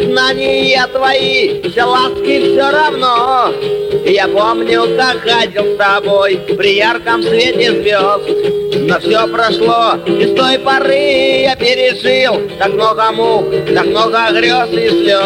признания твои, все ласки все равно. Я помню, как ходил с тобой при ярком свете звезд. Но все прошло, и с той поры я пережил так много мук, так много грез и слез.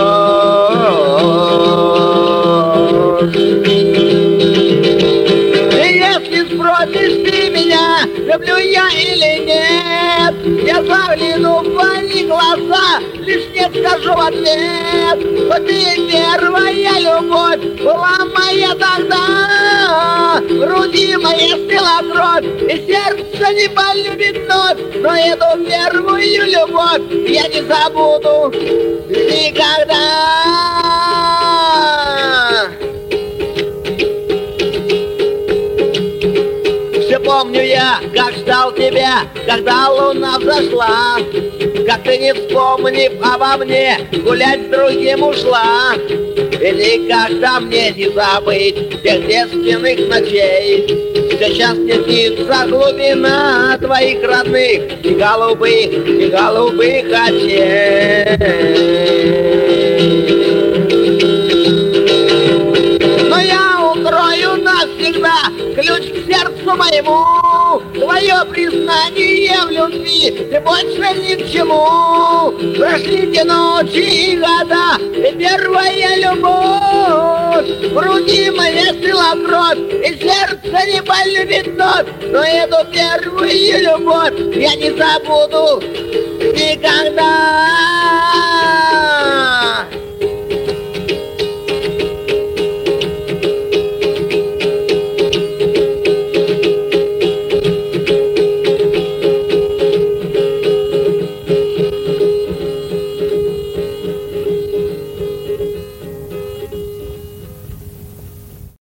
И если спросишь ты меня, люблю я или нет, я загляну в твои глаза, лишь нет скажу в ответ. Вот ты первая любовь была моя тогда, в груди моей стыла кровь, и сердце не полюбит вновь. Но эту первую любовь я не забуду никогда. Все помню я, как ждал тебя, когда луна взошла, как ты, не вспомнив обо мне, гулять с другим ушла. И никогда мне не забыть тех детственных ночей. Сейчас не снится глубина твоих родных и голубых очей. Но я укрою навсегда ключ к сердцу моему, твое признание в любви и больше ни к чему. Прошли те ночи и года, и первая любовь в груди моей стыла кровь, и сердце не полюбит вновь. Но эту первую любовь я не забуду никогда.